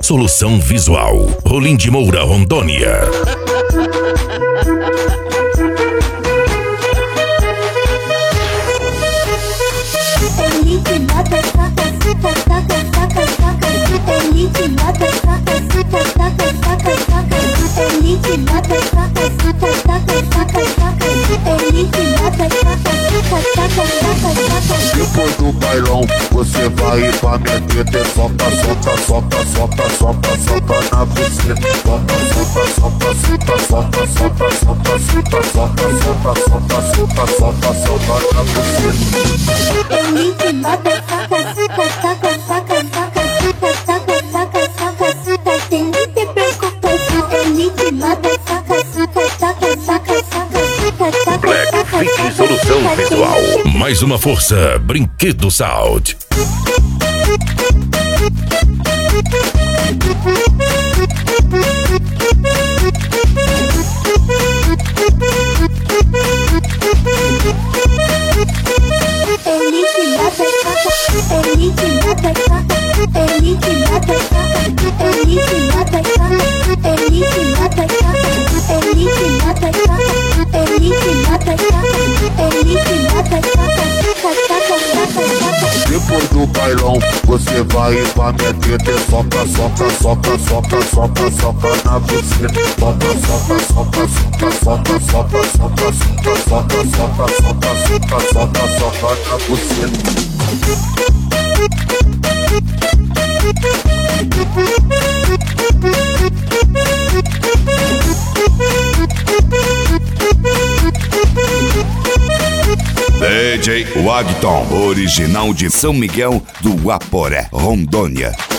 Solução Visual, Rolim de Moura, Rondônia. Depois do bailão, você vai ir pra minha teta. Soca, soca, soca, soca, soca, soca na buceta. Soca, soca, soca, soca, soca, soca, soca, soca, soca, soca, soca, soca, soca, soca na buceta. Black Fit Solução Visual. Mais uma força, Brinquedo Sound. Depois do bailão, você vai ir pra minha teta. Soca, soca, soca, soca, soca, soca na buceta. Soca, soca, soca, soca, soca, soca, soca, soca, soca, soca, soca, soca, soca, soca na buceta. DJ Wagton, original de São Miguel do Aporé, Rondônia.